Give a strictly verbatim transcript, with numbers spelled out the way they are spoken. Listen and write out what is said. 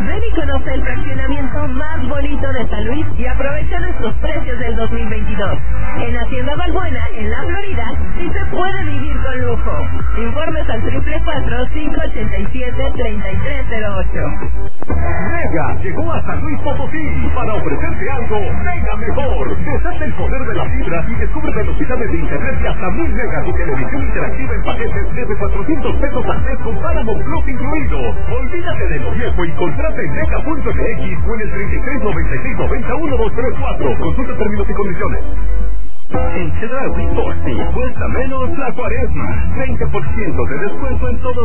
Ven y conoce el fraccionamiento más bonito de San Luis y aprovecha nuestros precios del dos mil veintidós. En Hacienda Balbuena, en La Florida, sí se puede vivir con lujo. Informes al triple cuatro, cinco ochenta y siete, treinta y tres cero ocho. Mega llegó a San Luis Potosí para ofrecerte algo mega mejor. Desata el poder de la fibra y descubre velocidades de internet de hasta mil megas y televisión interactiva en paquetes desde cuatrocientos pesos al mes con Paramount Plus incluido. Olvídate de lo viejo y contrata en mega punto m x o en el treinta y tres noventa y seis noventa uno dos tres cuatro. Consulta términos y condiciones. En Chedraui Sporty cuesta menos la cuaresma. treinta por ciento de descuento en todos